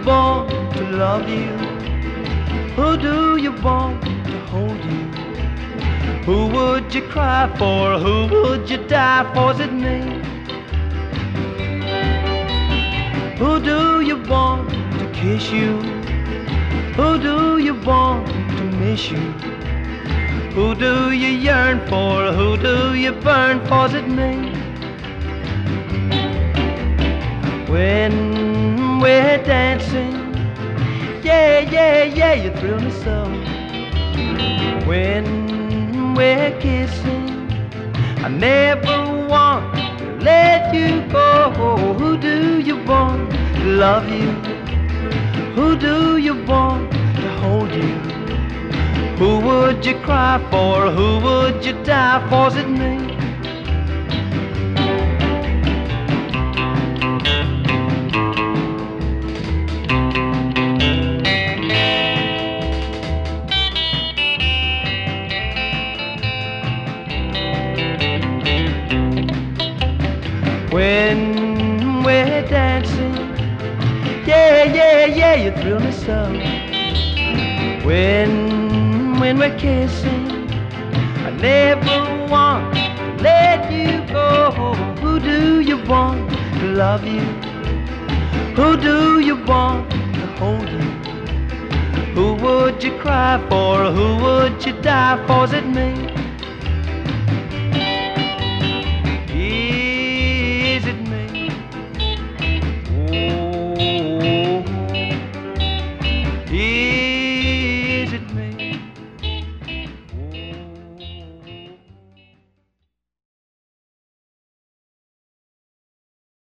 want to love you? Who do you want to hold you? Who would you cry for? Who would you die for? Is it me? Who do you want to kiss you? Who do you want to miss you? Who do you yearn for? Who do you burn for? Is it me? When we're dancing, yeah, yeah, yeah, you thrill me so. When we're kissing, I never want to let you go. Who do you want to love you? Who do you want to hold you? Who would you cry for? Who would you die for? Is it me? When we're dancing, yeah, yeah, yeah, you thrill me so. When we're kissing, I never want to let you go. Who do you want to love you? Who do you want to hold you? Who would you cry for? Who would you die for? Is it me?